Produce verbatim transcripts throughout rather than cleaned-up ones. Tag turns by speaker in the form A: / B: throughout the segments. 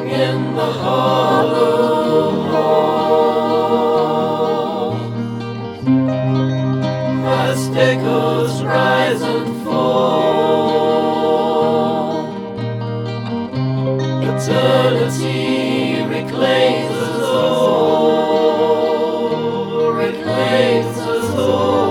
A: in the hollow. Vast echoes rise and fall. Eternity reclaims us all, reclaims us all.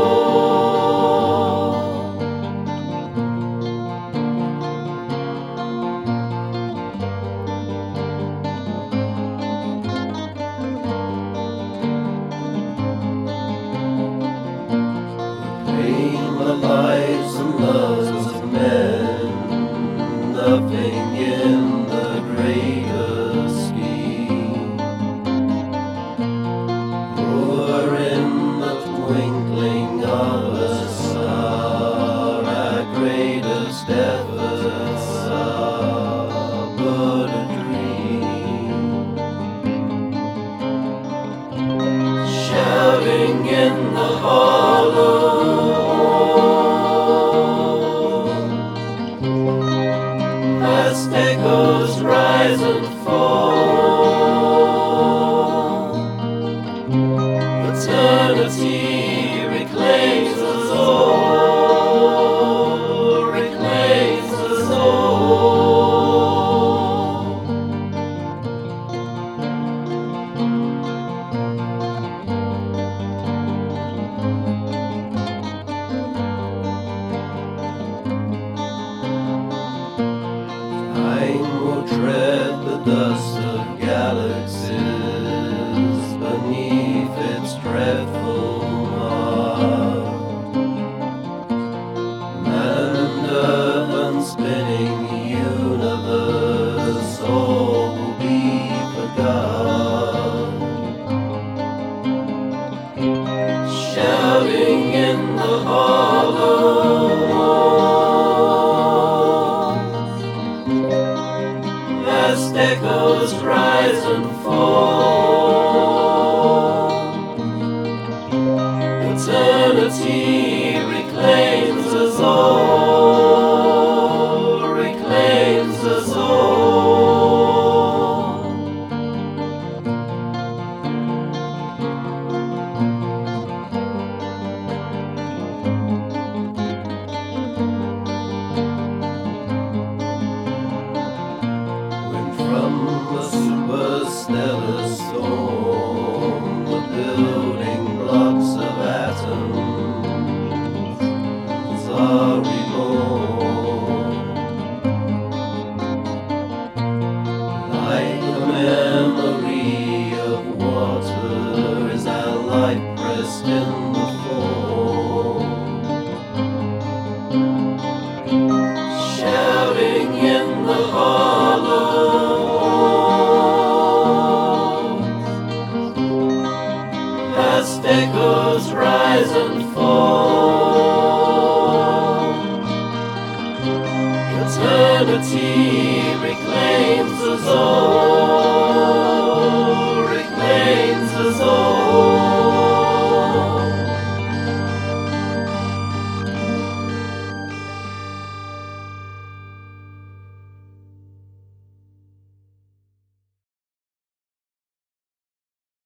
A: The lives and loves of men, nothing in the greater scheme, or in the twinkling of a star, our greatest efforts are but a dream. Shouting in the hollow, vast echoes rise and fall. Eternity reclaims us all, reclaims us all. Time will tread the dust of galaxies beneath its dreadful mark. Man and earth and spinning universe, all will be forgot. Shouting in the hollow, vast echoes rise and fall. Eternity reclaims us all, reclaims us all. From the superstellar storm, the building blocks of atoms are reborn. Like the memory of water is our life pressed in the form. Shouting in the hollow, vast echoes rise and fall. Eternity reclaims us all.